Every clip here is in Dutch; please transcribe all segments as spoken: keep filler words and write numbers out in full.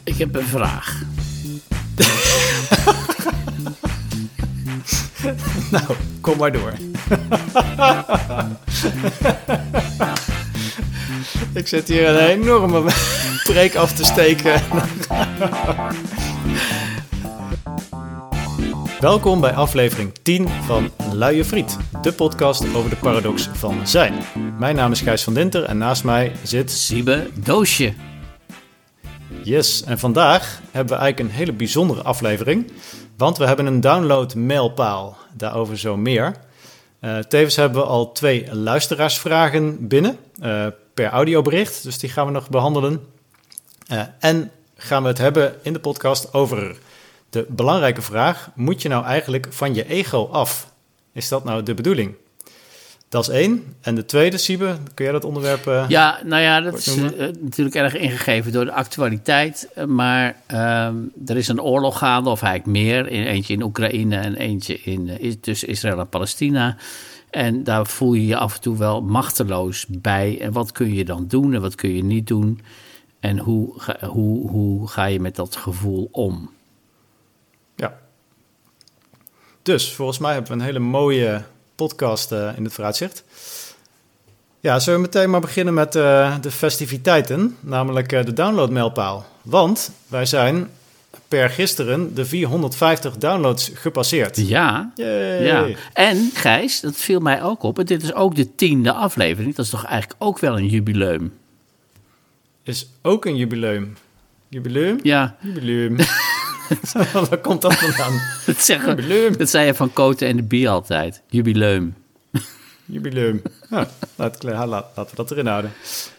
Ik heb een vraag. Nou, kom maar door. Ik zit hier een enorme preek af te steken. Welkom bij aflevering tien van Luie Friet, de podcast over de paradox van zijn. Mijn naam is Gijs van Dinter en naast mij zit... Siebe Doosje. Yes, en vandaag hebben we eigenlijk een hele bijzondere aflevering, want we hebben een download-mailpaal, daarover zo meer. Uh, tevens hebben we al twee luisteraarsvragen binnen, uh, per audiobericht, dus die gaan we nog behandelen. Uh, en gaan we het hebben in de podcast over de belangrijke vraag, moet je nou eigenlijk van je ego af? Is dat nou de bedoeling? Dat is één. En de tweede, Siebe, kun jij dat onderwerp uh, Ja, nou ja, dat is uh, natuurlijk erg ingegeven door de actualiteit. Maar uh, er is een oorlog gaande, of eigenlijk meer. Eentje in Oekraïne en eentje in, uh, tussen Israël en Palestina. En daar voel je je af en toe wel machteloos bij. En wat kun je dan doen en wat kun je niet doen? En hoe ga, hoe, hoe ga je met dat gevoel om? Ja. Dus, volgens mij hebben we een hele mooie podcast uh, in het vooruitzicht. Ja, zullen we meteen maar beginnen met uh, de festiviteiten, namelijk uh, de downloadmijlpaal. Want wij zijn per gisteren de vierhonderdvijftig downloads gepasseerd. Ja, ja. En Gijs, dat viel mij ook op. En dit is ook de tiende aflevering. Dat is toch eigenlijk ook wel een jubileum? Is ook een jubileum. Jubileum? Ja. Jubileum. Waar komt dat vandaan? Dat, zeggen, jubileum. Dat zei je van Koten en de Bie altijd. Jubileum. Jubileum. Nou, laat, laat, laten we dat erin houden.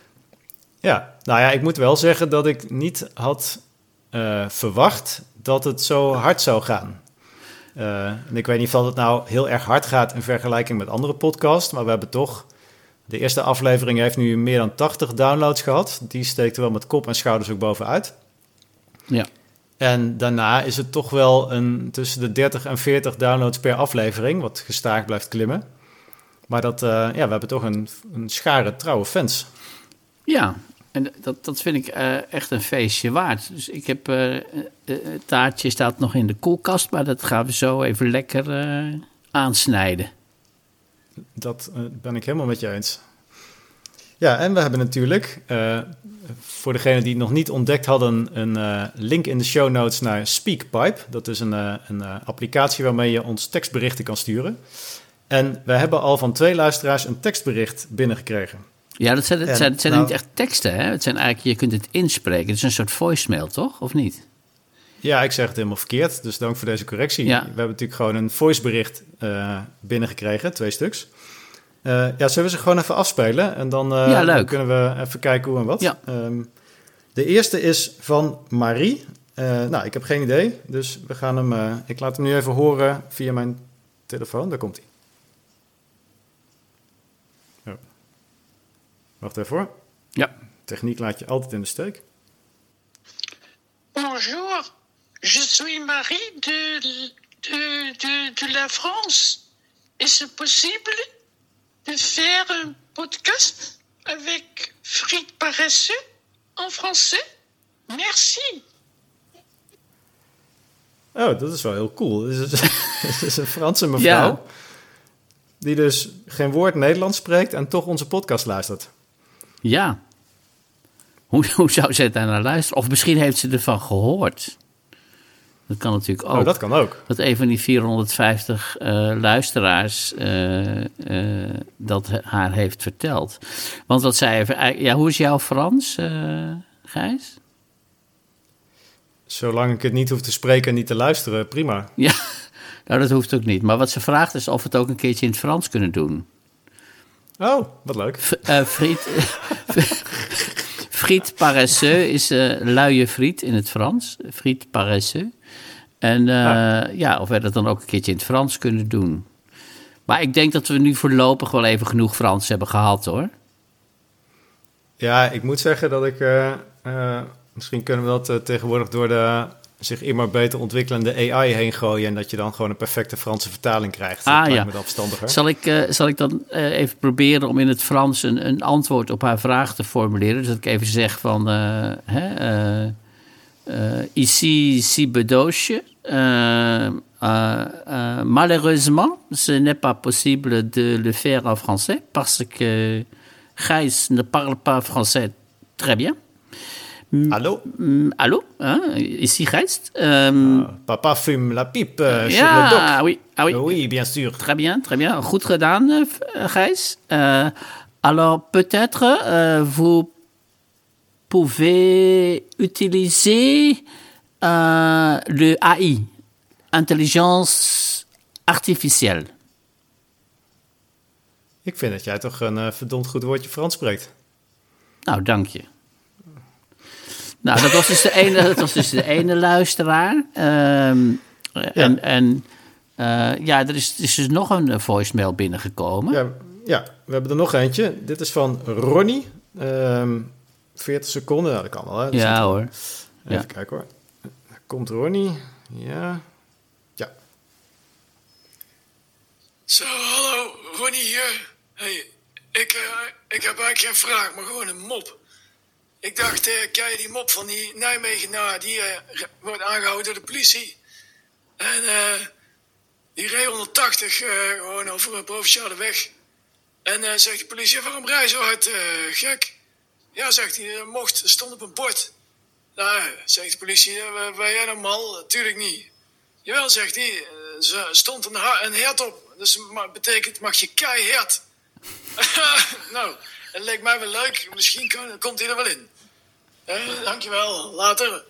Ja, nou ja, ik moet wel zeggen dat ik niet had uh, verwacht dat het zo hard zou gaan. Uh, en ik weet niet of het nou heel erg hard gaat in vergelijking met andere podcasts, maar we hebben toch... De eerste aflevering heeft nu meer dan tachtig downloads gehad. Die steekt er wel met kop en schouders ook bovenuit. Ja. En daarna is het toch wel een, tussen de dertig en veertig downloads per aflevering, wat gestaag blijft klimmen. Maar dat, uh, ja, we hebben toch een, een schare trouwe fans. Ja, en dat, dat vind ik uh, echt een feestje waard. Dus ik heb, uh, uh, het taartje staat nog in de koelkast, maar dat gaan we zo even lekker uh, aansnijden. Dat uh, ben ik helemaal met je eens. Ja, en we hebben natuurlijk, uh, voor degenen die het nog niet ontdekt hadden, een uh, link in de show notes naar Speakpipe. Dat is een, uh, een uh, applicatie waarmee je ons tekstberichten kan sturen. En we hebben al van twee luisteraars een tekstbericht binnengekregen. Ja, dat zijn, dat zijn, dat zijn nou, niet echt teksten, hè? Het zijn eigenlijk, je kunt het inspreken. Het is een soort voicemail, toch? Of niet? Ja, ik zeg het helemaal verkeerd, dus dank voor deze correctie. Ja. We hebben natuurlijk gewoon een voicebericht uh, binnengekregen, twee stuks. Uh, ja, zullen we ze gewoon even afspelen? En dan, uh, ja, dan kunnen we even kijken hoe en wat. Ja. Um, de eerste is van Marie. Uh, nou, ik heb geen idee, dus we gaan hem... Uh, ik laat hem nu even horen via mijn telefoon. Daar komt hij. Oh. Wacht even hoor. Ja. Techniek laat je altijd in de steek. Bonjour, je suis Marie de, de, de, de la France. Is het possible de faire un podcast avec Frites Paresseux en français? Merci. Oh, dat is wel heel cool. Het is, het is een Franse mevrouw ja. die dus geen woord Nederlands spreekt en toch onze podcast luistert. Ja. Hoe, hoe zou ze daar naar luisteren? Of misschien heeft ze ervan gehoord. Dat kan natuurlijk ook. Oh, dat kan ook. Dat een van die vierhonderdvijftig uh, luisteraars uh, uh, dat haar heeft verteld. Want wat zei even, ja, hoe is jouw Frans, uh, Gijs? Zolang ik het niet hoef te spreken en niet te luisteren, prima. Ja, nou dat hoeft ook niet. Maar wat ze vraagt is of we het ook een keertje in het Frans kunnen doen. Oh, wat leuk. F- uh, friet, friet paresseux is uh, luie friet in het Frans. Friet paresseux. En uh, ah. ja, of we dat dan ook een keertje in het Frans kunnen doen. Maar ik denk dat we nu voorlopig wel even genoeg Frans hebben gehad, hoor. Ja, ik moet zeggen dat ik... Uh, uh, misschien kunnen we dat uh, tegenwoordig door de zich immer beter ontwikkelende A I heen gooien... en dat je dan gewoon een perfecte Franse vertaling krijgt. Ah, dat lijkt ja. me dan verstandiger. Zal ik, uh, zal ik dan uh, even proberen om in het Frans een, een antwoord op haar vraag te formuleren? Dus dat ik even zeg van... Uh, hè, uh, euh, ici, ici bedoosje. Euh, euh, euh, malheureusement, ce n'est pas possible de le faire en français parce que Gijs ne parle pas français très bien. Hallo? Mm, allô, hein, ici Gijs. Euh, Ah, papa fume la pipe uh, sur le doc. ja, oui, ah oui. Uh, oui, bien sûr. Très bien, très bien. Goed gedaan, euh, Gijs. Euh, alors, peut-être euh, vous pouvez utiliser euh, le A I, intelligence artificielle. Ik vind dat jij toch een uh, verdomd goed woordje Frans spreekt. Nou, dank je. Nou, dat was dus de ene, dat was dus de ene luisteraar. Um, ja. En, en uh, ja, er is, er is dus nog een voicemail binnengekomen. Ja, ja, we hebben er nog eentje. Dit is van Ronnie. Um, veertig seconden, nou, dat kan wel. Hè? Dat ja hoor. Even ja. kijken hoor. Daar komt Ronnie. Ja. Ja. Zo, hallo, Ronnie hier. Hey, ik, uh, ik heb eigenlijk geen vraag, maar gewoon een mop. Ik dacht, uh, ken je die mop van die Nijmegenaar die uh, wordt aangehouden door de politie? En uh, die reed honderdtachtig uh, gewoon over een provinciale weg. En uh, zegt de politie, waarom rij je zo hard, uh, gek? Ja, zegt hij, uh, mocht, stond op een bord. Nou, zegt de politie, uh, ben jij nou mal? Natuurlijk niet. Jawel, zegt hij, uh, er stond een, ha- een hert op. Dus dat betekent, mag je keihard. Nou, dat leek mij wel leuk. Misschien kan, komt hij er wel in. Uh, dankjewel, later.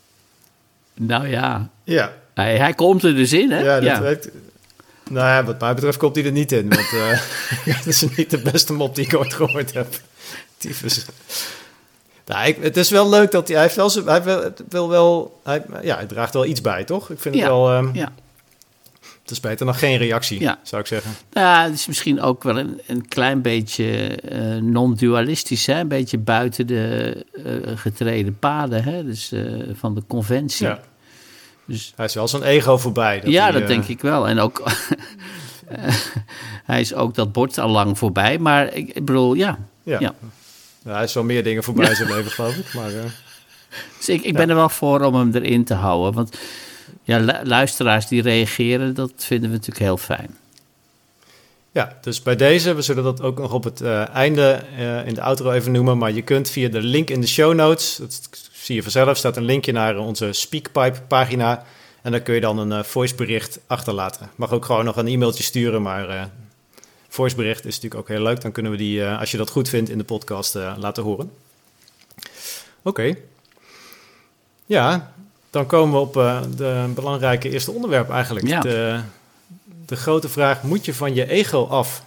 Nou ja, Ja. hij, hij komt er dus in, hè? Ja, dat ja. werkt. Nou ja, wat mij betreft komt hij er niet in. Want uh, dat is niet de beste mop die ik ooit gehoord heb. Tyfus. Nou, ik, het is wel leuk dat hij... Hij, heeft wel, zijn- hij wil, wil wel... Hij, ja, hij draagt wel iets bij, toch? Ik vind het Ja, wel... Um, ja. Het is beter dan geen reactie, Ja. zou ik zeggen. Ja, het is misschien ook wel een, een klein beetje uh, non-dualistisch, hè? Een beetje buiten de uh, getreden paden, hè? Dus uh, van de conventie. Ja. Dus, Hij is wel zijn ego voorbij. Dat ja, hij, dat uh, denk ik wel. En ook, uh, hij is ook dat bord al lang voorbij. Maar ik, ik bedoel, ja. Ja. ja. Ja, hij is wel meer dingen voorbij in zijn leven, geloof ik. Maar, uh, Dus ik, ik ben Ja. er wel voor om hem erin te houden. Want ja, lu- luisteraars die reageren, dat vinden we natuurlijk heel fijn. ja, dus bij deze, we zullen dat ook nog op het uh, einde uh, in de outro even noemen. Maar je kunt via de link in de show notes, dat zie je vanzelf, staat een linkje naar onze Speakpipe pagina. En dan kun je dan een uh, voicebericht achterlaten. Mag ook gewoon nog een e-mailtje sturen, maar uh, voicebericht is natuurlijk ook heel leuk. Dan kunnen we die, uh, als je dat goed vindt, in de podcast uh, laten horen. Oké. Okay. Ja, dan komen we op uh, de belangrijke eerste onderwerp eigenlijk. Ja. De, de grote vraag, moet je van je ego af?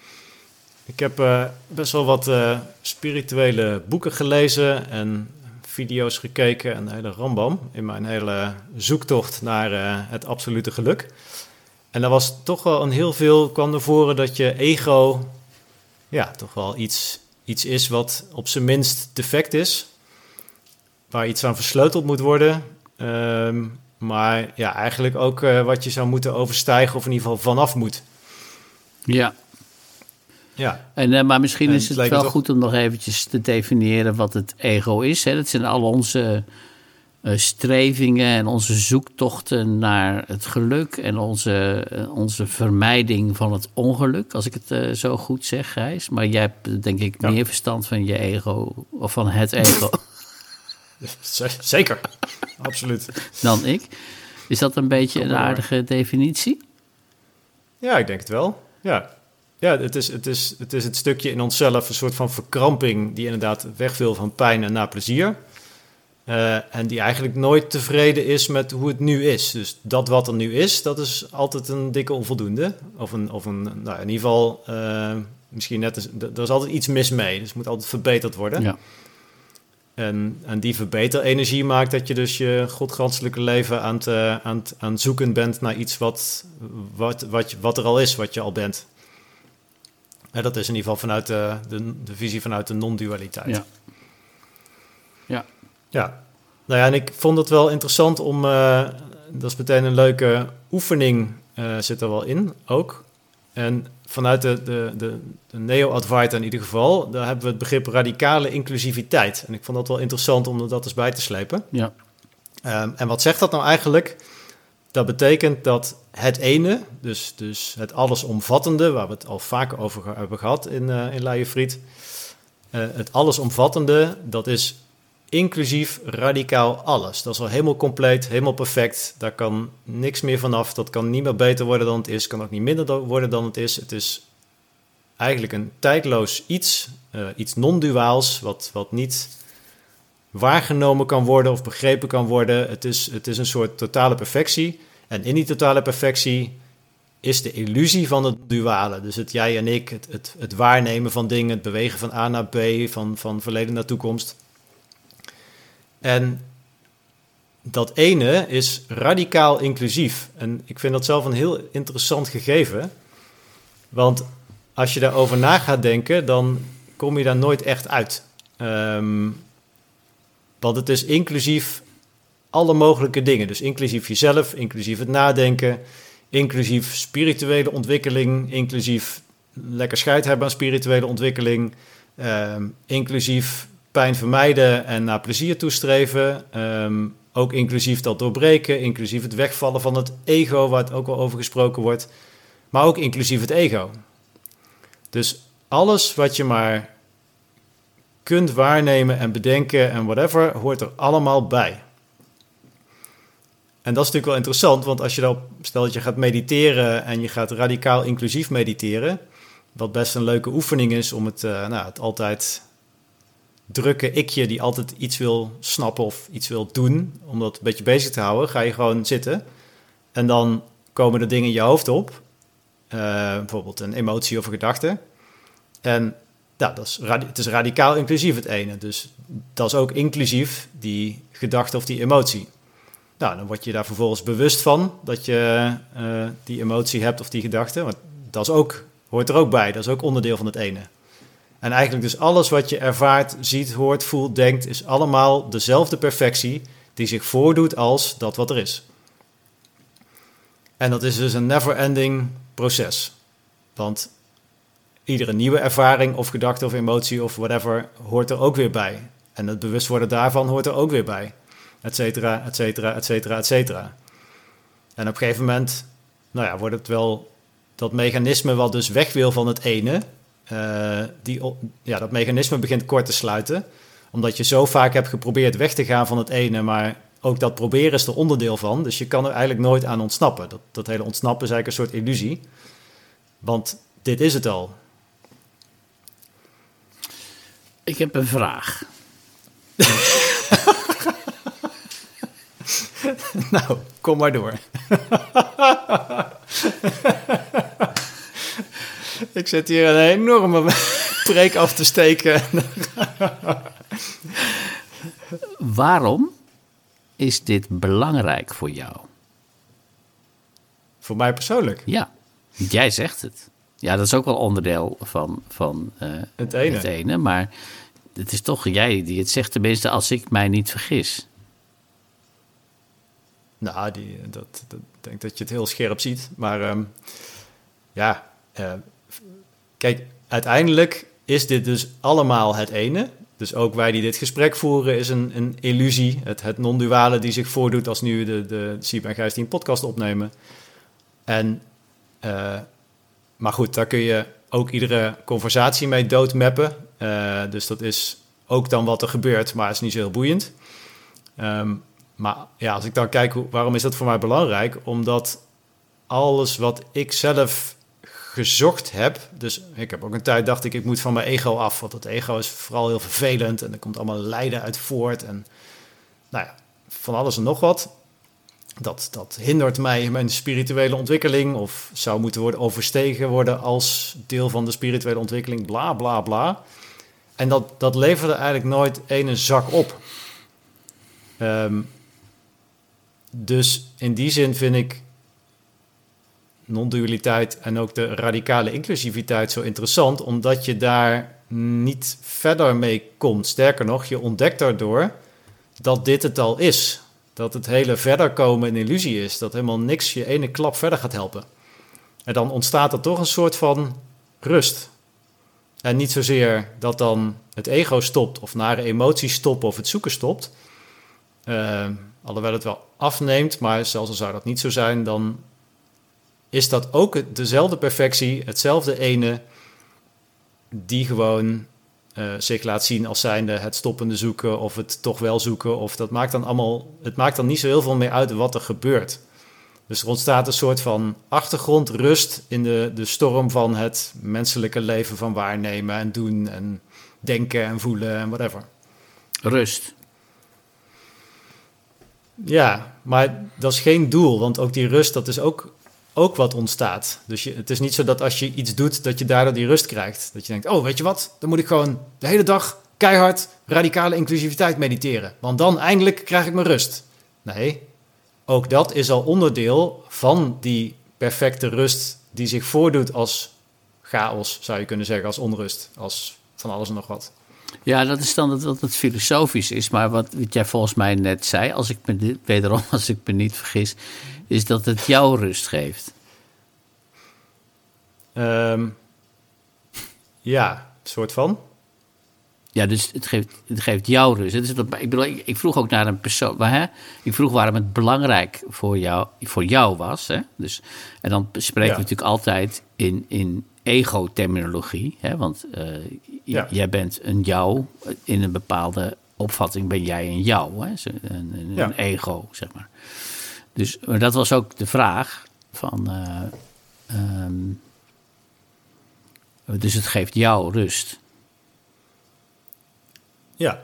Ik heb uh, best wel wat uh, spirituele boeken gelezen en video's gekeken en de hele rambam in mijn hele zoektocht naar uh, het absolute geluk. En er was toch wel een heel veel, kwam naar voren dat je ego ja, toch wel iets, iets is wat op zijn minst defect is. Waar iets aan versleuteld moet worden. Um, maar ja, eigenlijk ook uh, wat je zou moeten overstijgen of in ieder geval vanaf moet. Ja. Ja. En, uh, maar misschien En is het het lijkt wel me toch- goed om nog eventjes te definiëren wat het ego is. Hè? Dat zijn al onze uh, strevingen en onze zoektochten naar het geluk en onze, uh, onze vermijding van het ongeluk, als ik het uh, zo goed zeg, Gijs. Maar jij hebt denk ik Ja. meer verstand van je ego of van het ego Z- zeker, absoluut. dan ik. Is dat een beetje Kom een maar. aardige definitie? Ja, ik denk het wel. Ja, ja het, is, het, is, het is het stukje in onszelf, een soort van verkramping die inderdaad weg wil van pijn en naar plezier. Uh, en die eigenlijk nooit tevreden is met hoe het nu is. Dus dat wat er nu is, dat is altijd een dikke onvoldoende. Of, een, of een, nou, in ieder geval, uh, misschien net, als- er is altijd iets mis mee. Dus het moet altijd verbeterd worden. Ja. En, en die verbeterenergie maakt dat je dus je godganselijke leven aan het, uh, aan het, aan het zoeken bent naar iets wat, wat, wat, wat er al is, wat je al bent. En dat is in ieder geval vanuit de, de, de visie vanuit de non-dualiteit. Ja. Ja. Ja. Nou ja, en ik vond het wel interessant om, uh, dat is meteen een leuke oefening, uh, zit er wel in ook. En vanuit de, de, de, de Neo-Advaita in ieder geval, daar hebben we het begrip radicale inclusiviteit. En ik vond dat wel interessant om er dat eens bij te slepen. Ja. Um, en wat zegt dat nou eigenlijk? Dat betekent dat het ene, dus, dus het allesomvattende, waar we het al vaak over hebben gehad in, uh, in Luie Friet, uh, het allesomvattende, dat is inclusief radicaal alles. Dat is al helemaal compleet, helemaal perfect. Daar kan niks meer vanaf. Dat kan niet meer beter worden dan het is. Kan ook niet minder worden dan het is. Het is eigenlijk een tijdloos iets, uh, iets non-duaals, wat, wat niet waargenomen kan worden of begrepen kan worden. Het is, het is een soort totale perfectie. En in die totale perfectie is de illusie van het duale. Dus het jij en ik, het, het, het waarnemen van dingen, het bewegen van A naar B, van, van verleden naar toekomst. En dat ene is radicaal inclusief. En ik vind dat zelf een heel interessant gegeven. Want als je daarover na gaat denken, dan kom je daar nooit echt uit. Um, want het is inclusief alle mogelijke dingen. Dus inclusief jezelf, inclusief het nadenken, inclusief spirituele ontwikkeling, inclusief lekker scheid hebben aan spirituele ontwikkeling, um, inclusief pijn vermijden en naar plezier toestreven. Um, ook inclusief dat doorbreken, inclusief het wegvallen van het ego, waar het ook wel over gesproken wordt. Maar ook inclusief het ego. Dus alles wat je maar kunt waarnemen en bedenken en whatever, hoort er allemaal bij. En dat is natuurlijk wel interessant, want als je dan, stel dat je gaat mediteren en je gaat radicaal inclusief mediteren, wat best een leuke oefening is om het, uh, nou, het altijd drukke ikje die altijd iets wil snappen of iets wil doen, om dat een beetje bezig te houden, ga je gewoon zitten en dan komen er dingen in je hoofd op, uh, bijvoorbeeld een emotie of een gedachte. En ja, dat is radi- het is radicaal inclusief het ene, dus dat is ook inclusief die gedachte of die emotie. Nou, dan word je daar vervolgens bewust van dat je uh, die emotie hebt of die gedachte, want dat is ook, hoort er ook bij, dat is ook onderdeel van het ene. En eigenlijk dus alles wat je ervaart, ziet, hoort, voelt, denkt, is allemaal dezelfde perfectie die zich voordoet als dat wat er is. En dat is dus een never-ending proces. Want iedere nieuwe ervaring of gedachte of emotie of whatever hoort er ook weer bij. En het bewust worden daarvan hoort er ook weer bij. Etcetera, etcetera, etcetera, etcetera. En op een gegeven moment, nou ja, wordt het wel dat mechanisme wat dus weg wil van het ene, Uh, die, ja, dat mechanisme begint kort te sluiten, omdat je zo vaak hebt geprobeerd weg te gaan van het ene, maar ook dat proberen is er onderdeel van, dus je kan er eigenlijk nooit aan ontsnappen. Dat, dat hele ontsnappen is eigenlijk een soort illusie, want dit is het al. Ik heb een vraag. Nou, kom maar door. Ik zit hier een enorme preek af te steken. Waarom is dit belangrijk voor jou? Voor mij persoonlijk? Ja, jij zegt het. Ja, dat is ook wel onderdeel van, van uh, het, ene. het ene. Maar het is toch jij die het zegt, tenminste als ik mij niet vergis. Nou, die, dat, dat, ik denk dat je het heel scherp ziet. Maar um, ja... Uh, Kijk, uiteindelijk is dit dus allemaal het ene. Dus ook wij die dit gesprek voeren is een, een illusie. Het, het non-duale die zich voordoet als nu de, de Siep en Gijs die een podcast opnemen. En, uh, maar goed, daar kun je ook iedere conversatie mee doodmappen. Uh, dus dat is ook dan wat er gebeurt, maar het is niet zo heel boeiend. Um, maar ja, als ik dan kijk, hoe, waarom is dat voor mij belangrijk? Omdat alles wat ik zelf gezocht heb, dus ik heb ook een tijd dacht ik, ik moet van mijn ego af, want dat ego is vooral heel vervelend en er komt allemaal lijden uit voort en nou ja, van alles en nog wat. Dat, dat hindert mij in mijn spirituele ontwikkeling of zou moeten worden overstegen worden als deel van de spirituele ontwikkeling, bla bla bla. En dat, dat leverde eigenlijk nooit ene zak op. Um, dus in die zin vind ik non-dualiteit en ook de radicale inclusiviteit zo interessant, omdat je daar niet verder mee komt. Sterker nog, je ontdekt daardoor dat dit het al is. Dat het hele verder komen een illusie is. Dat helemaal niks je ene klap verder gaat helpen. En dan ontstaat er toch een soort van rust. En niet zozeer dat dan het ego stopt of nare emoties stoppen of het zoeken stopt. Uh, alhoewel het wel afneemt, maar zelfs al zou dat niet zo zijn, dan is dat ook het- dezelfde perfectie, hetzelfde ene, die gewoon eh, zich laat zien als zijnde het stoppende zoeken of het toch wel zoeken. Of dat maakt dan allemaal, het maakt dan niet zo heel veel meer uit wat er gebeurt. Dus er ontstaat een soort van achtergrondrust in de, de storm van het menselijke leven van waarnemen en doen en denken en voelen en whatever. Rust. Ja, maar dat is geen doel, want ook die rust, dat is ook, ook wat ontstaat. Dus je, het is niet zo dat als je iets doet, dat je daardoor die rust krijgt. Dat je denkt, oh, weet je wat, dan moet ik gewoon de hele dag keihard radicale inclusiviteit mediteren. Want dan eindelijk krijg ik mijn rust. Nee, ook dat is al onderdeel van die perfecte rust die zich voordoet als chaos, zou je kunnen zeggen, als onrust, als van alles en nog wat. Ja, dat is dan dat, dat het filosofisch is. Maar wat, wat jij volgens mij net zei, als ik me dit, wederom, als ik me niet vergis, is dat het jou rust geeft. Um, ja, een soort van. Ja, dus het geeft, het geeft jou rust. Het is dat, ik, bedoel, ik, ik vroeg ook naar een persoon. Maar, hè, ik vroeg waarom het belangrijk voor jou, voor jou was. Hè? Dus, en dan spreken Ja. we natuurlijk altijd in, in ego-terminologie. Hè? Want uh, Ja. jij bent een jou. In een bepaalde opvatting ben jij een jou. Hè? Zo, Een, een, Ja. een ego, zeg maar. Dus maar dat was ook de vraag van... Uh, um, dus het geeft jou rust. Ja.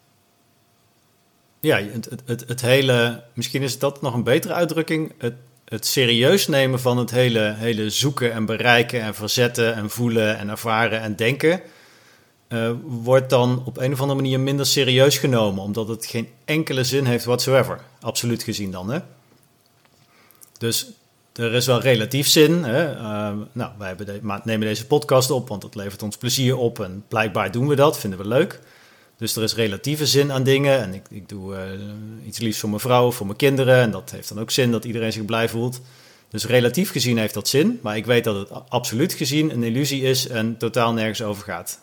Ja, het, het, het, het hele... Misschien is dat nog een betere uitdrukking. Het, het serieus nemen van het hele, hele zoeken en bereiken en verzetten en voelen en ervaren en denken... Uh, wordt dan op een of andere manier minder serieus genomen, omdat het geen enkele zin heeft whatsoever. Absoluut gezien dan, hè. Dus er is wel relatief zin. Hè? Uh, nou, wij hebben de, maar nemen deze podcast op, want het levert ons plezier op. En blijkbaar doen we dat, vinden we leuk. Dus er is relatieve zin aan dingen. En ik, ik doe uh, iets liefs voor mijn vrouw, voor mijn kinderen. En dat heeft dan ook zin dat iedereen zich blij voelt. Dus relatief gezien heeft dat zin. Maar ik weet dat het absoluut gezien een illusie is en totaal nergens over gaat.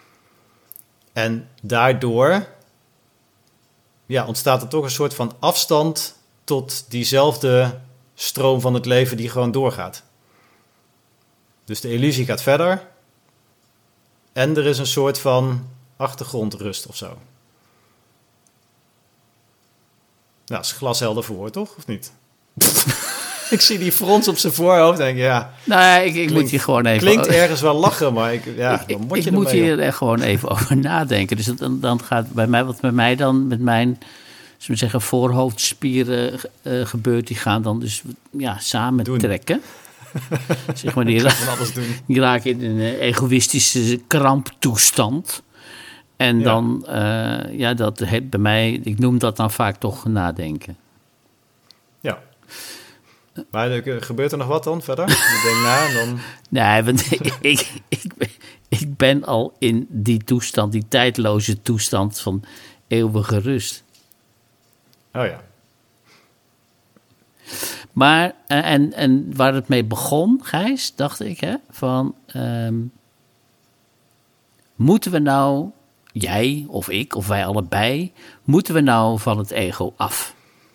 En daardoor ja, ontstaat er toch een soort van afstand tot diezelfde stroom van het leven die gewoon doorgaat. Dus de illusie gaat verder. En er is een soort van achtergrondrust of zo. Nou, dat is glashelder verwoord, toch? Of niet? Ik zie die frons op zijn voorhoofd en denk, ja... Nou ja, ik, ik klinkt, moet hier gewoon even... Klinkt ergens wel lachen, maar ik, ja, ik, dan moet ik, je ik moet ermee, hier echt gewoon even over nadenken. Dus dan, dan gaat bij mij, wat bij mij dan met mijn, zullen we zeggen, voorhoofdspieren uh, gebeurt, die gaan dan dus ja, samen Doen. trekken. Zeg maar, die, van alles doen. die raken in een uh, egoïstische kramptoestand. En Ja. dan, uh, ja, dat heeft bij mij, ik noem dat dan vaak toch nadenken. Ja. Maar er, gebeurt er nog wat dan verder? Ik denk na en dan... Nee, want ik, ik, ik, ben, ik ben al in die toestand, die tijdloze toestand van eeuwige rust. Oh ja. Maar, en, en waar het mee begon, Gijs, dacht ik, hè, van... Um, moeten we nou, jij of ik, of wij allebei... moeten we nou van het ego af?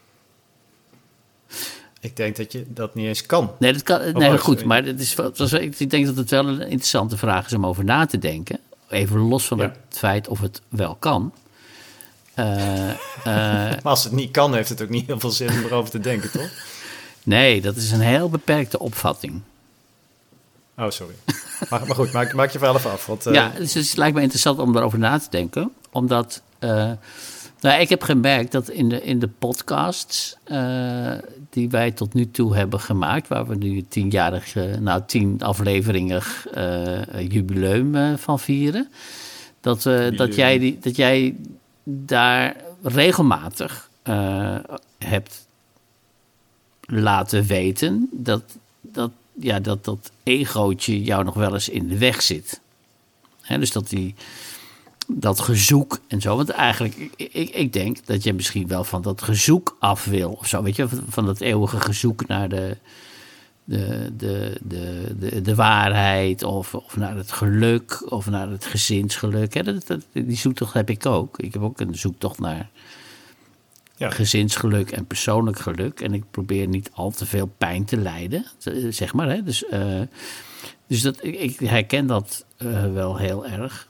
Ik denk dat je dat niet eens kan. Nee, dat kan, Oh, nee oh, goed, sorry. maar het is, het was, ik denk dat het wel een interessante vraag is om over na te denken. Even los van Ja. het feit of het wel kan. Uh, uh, Maar als het niet kan, heeft het ook niet heel veel zin om erover te denken, toch? nee, dat is een heel beperkte opvatting. Oh, sorry. Maar, maar goed, maak, maak je verhaal even af. Want, uh, Ja, dus het lijkt me interessant om daarover na te denken. Omdat, uh, nou, ik heb gemerkt dat in de, in de podcasts uh, die wij tot nu toe hebben gemaakt... waar we nu tienjarig, uh, nou tien afleveringe uh, jubileum uh, van vieren... Dat, uh, dat, jij die, dat jij daar regelmatig uh, hebt laten weten... dat dat, ja, dat dat egootje jou nog wel eens in de weg zit. Hè, dus dat die... dat gezoek en zo. Want eigenlijk, ik, ik, ik denk dat je misschien wel van dat gezoek af wil. Of zo, weet je, van dat eeuwige gezoek naar de, de, de, de, de, de waarheid. Of, of naar het geluk. Of naar het gezinsgeluk. Hè, dat, dat, die zoektocht heb ik ook. Ik heb ook een zoektocht naar Ja. gezinsgeluk en persoonlijk geluk. En ik probeer niet al te veel pijn te lijden, zeg maar. Hè? Dus, uh, dus dat, ik, ik herken dat uh, wel heel erg.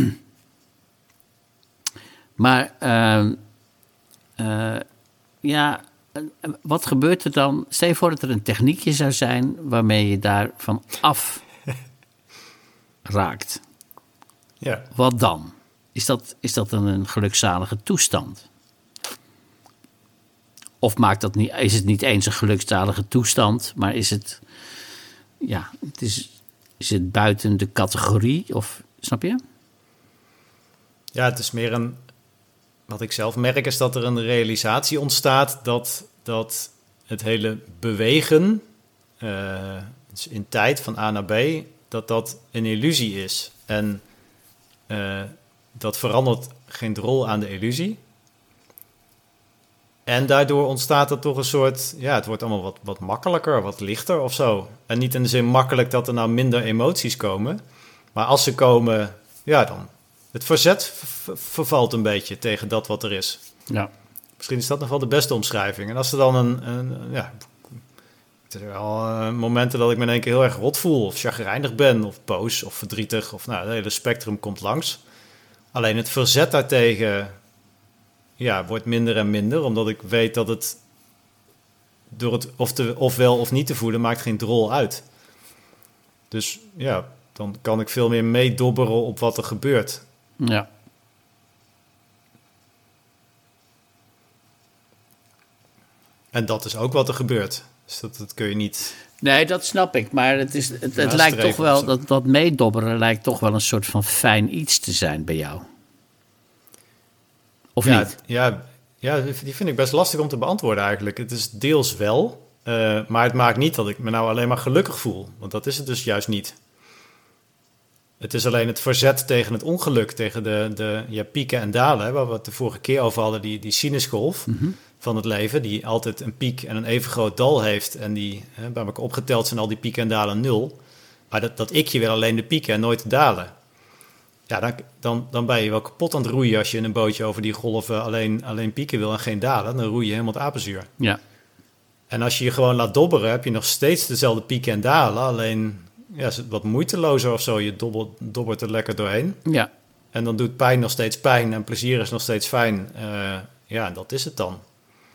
Maar uh, uh, ja, wat gebeurt er dan? Stel je voor dat er een techniekje zou zijn waarmee je daarvan af raakt. Ja. Wat dan? Is dat, is dat dan een gelukzalige toestand? Of maakt dat niet, is het niet eens een gelukzalige toestand, maar is het, ja, het is, is het buiten de categorie? Of, snap je? Ja, het is meer een... Wat ik zelf merk is dat er een realisatie ontstaat dat, dat het hele bewegen uh, dus in tijd van A naar B, dat dat een illusie is. En uh, dat verandert geen drol aan de illusie. En daardoor ontstaat er toch een soort... Ja, het wordt allemaal wat, wat makkelijker, wat lichter of zo. En niet in de zin makkelijk dat er nou minder emoties komen. Maar als ze komen, ja dan... Het verzet v- vervalt een beetje tegen dat wat er is. Ja. Misschien is dat nog wel de beste omschrijving. En als er dan een... een ja, er zijn wel uh, momenten dat ik me in één keer heel erg rot voel... of chagrijnig ben, of boos, of verdrietig... of nou, het hele spectrum komt langs. Alleen het verzet daartegen... ja, wordt minder en minder... omdat ik weet dat het... door het of, te, of wel of niet te voelen... maakt geen drol uit. Dus ja, dan kan ik veel meer meedobberen op wat er gebeurt... Ja. En dat is ook wat er gebeurt. Dus dat, dat kun je niet... Nee, dat snap ik. Maar het, is, het, het lijkt toch wel... Dat, dat meedobberen lijkt toch wel een soort van fijn iets te zijn bij jou. Of ja, niet? Ja, ja, die vind ik best lastig om te beantwoorden eigenlijk. Het is deels wel. Uh, maar het maakt niet dat ik me nou alleen maar gelukkig voel. Want dat is het dus juist niet. Het is alleen het verzet tegen het ongeluk, tegen de, de ja, pieken en dalen, waar we het de vorige keer over hadden, die, die sinusgolf mm-hmm. van het leven, die altijd een piek en een even groot dal heeft. En die, hè, bij elkaar opgeteld zijn al die pieken en dalen nul. Maar dat, dat ikje wil alleen de pieken en nooit de dalen. Ja, dan, dan, dan ben je wel kapot aan het roeien als je in een bootje over die golven alleen, alleen pieken wil en geen dalen. Dan roei je helemaal het apenzuur. Ja. En als je je gewoon laat dobberen, heb je nog steeds dezelfde pieken en dalen, alleen... Ja, wat moeitelozer of zo. Je dobbert, dobbert er lekker doorheen. Ja. En dan doet pijn nog steeds pijn en plezier is nog steeds fijn. Uh, ja, dat is het dan.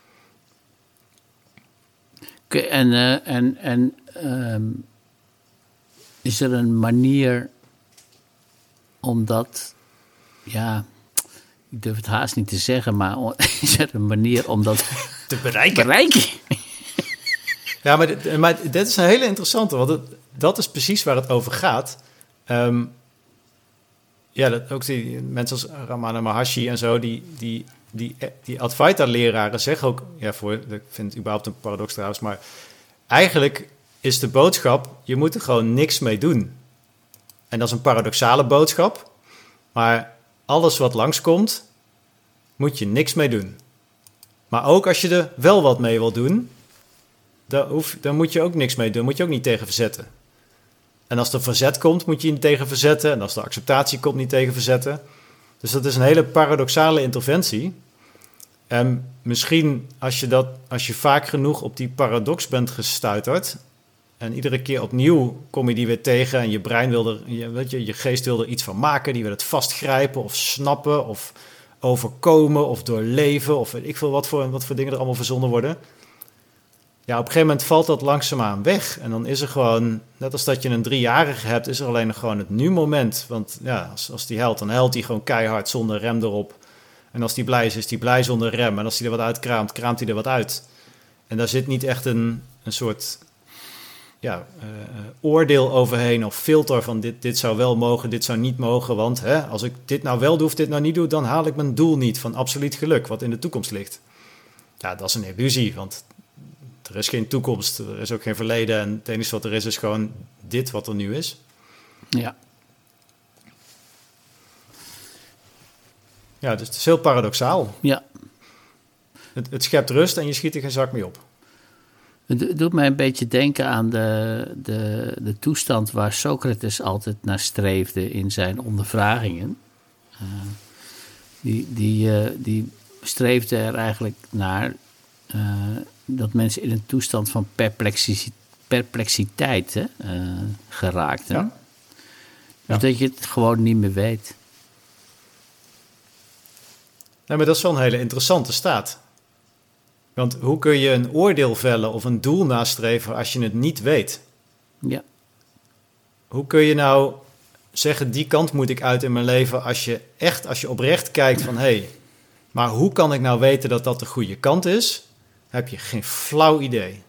Okay, en uh, en, en um, is er een manier om dat... Ja, ik durf het haast niet te zeggen, maar is er een manier om dat te bereiken? bereiken? Ja, maar dit, maar dit is een hele interessante, want het, dat is precies waar het over gaat. Um, ja, dat, ook die mensen als Ramana Maharshi en zo, die, die, die, die Advaita-leraren zeggen ook... Ja, voor, ik vind het überhaupt een paradox trouwens, maar eigenlijk is de boodschap, je moet er gewoon niks mee doen. En dat is een paradoxale boodschap, maar alles wat langskomt, moet je niks mee doen. Maar ook als je er wel wat mee wil doen... Daar, hoef, daar moet je ook niks mee doen, moet je ook niet tegen verzetten. En als er verzet komt, moet je niet tegen verzetten. En als er acceptatie komt, niet tegen verzetten. Dus dat is een hele paradoxale interventie. En misschien als je, dat, als je vaak genoeg op die paradox bent gestuiterd... en iedere keer opnieuw kom je die weer tegen... en je brein wil er, je, weet je, je geest wil er iets van maken... die wil het vastgrijpen of snappen of overkomen of doorleven... of weet ik veel wat voor, wat voor dingen er allemaal verzonnen worden... Ja, op een gegeven moment valt dat langzaamaan weg. En dan is er gewoon, net als dat je een driejarige hebt, is er alleen nog gewoon het nu-moment. Want ja, als, als die huilt, dan huilt hij gewoon keihard zonder rem erop. En als die blij is, is die blij zonder rem. En als hij er wat uitkraamt, kraamt hij er wat uit. En daar zit niet echt een, een soort ja, uh, oordeel overheen of filter van dit, dit zou wel mogen, dit zou niet mogen. Want hè, als ik dit nou wel doe of dit nou niet doe, dan haal ik mijn doel niet van absoluut geluk, wat in de toekomst ligt. Ja, dat is een illusie, want... Er is geen toekomst, er is ook geen verleden. En het enige wat er is, is gewoon dit wat er nu is. Ja. Ja, dus het is heel paradoxaal. Ja. Het, het schept rust en je schiet er geen zak mee op. Het doet mij een beetje denken aan de, de, de toestand waar Socrates altijd naar streefde in zijn ondervragingen. Uh, die, die, uh, die streefde er eigenlijk naar uh, dat mensen in een toestand van perplexi- perplexiteit hè, uh, geraakten. Ja. Dus Ja. dat je het gewoon niet meer weet. Nee, maar dat is wel een hele interessante staat. Want hoe kun je een oordeel vellen of een doel nastreven als je het niet weet? Ja, Hoe kun je nou zeggen, die kant moet ik uit in mijn leven als je echt, als je oprecht kijkt van, hé, hey, maar hoe kan ik nou weten dat dat de goede kant is? Heb je geen flauw idee.